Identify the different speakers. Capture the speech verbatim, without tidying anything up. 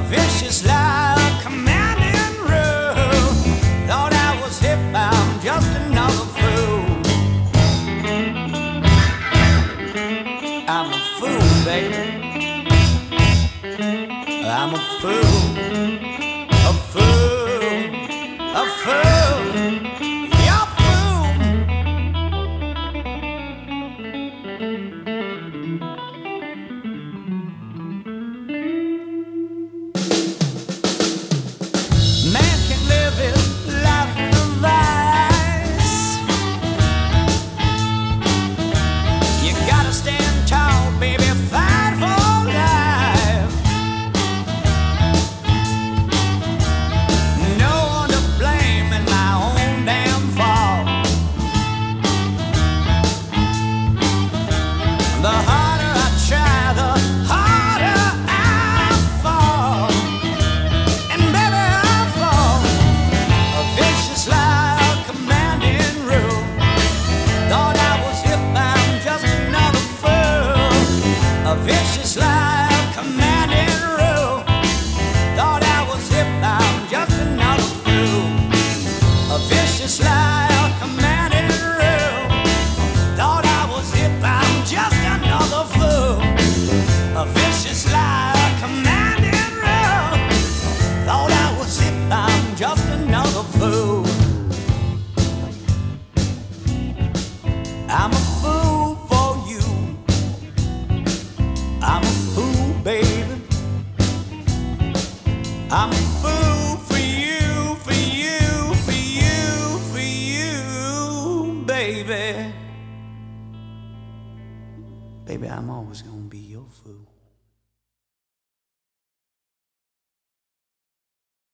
Speaker 1: vicious like commanding rule. Thought I was hip, I'm just another fool. I'm a fool, baby. I'm a fool, a fool, a fool. You're a fool. Man can live his life in a vice. You gotta stand tall, baby, fight for life. No one to blame in my own damn fault. The harder I try, the harder I fall. And baby, I fall. A vicious lie, commanding rule. Thought I was hip, I'm just another fool. A vicious lie, commanding rule. Thought I was hip, I'm just another fool. A vicious lie, commanding rule. Thought I was hip, I'm just another fool. A vicious lie, commanding rule. Thought I was hip, I'm just another fool. I'm a fool for you. I'm a fool, baby. I'm a fool for you, for you, for you, for you, baby. Baby, I'm always gonna be your fool.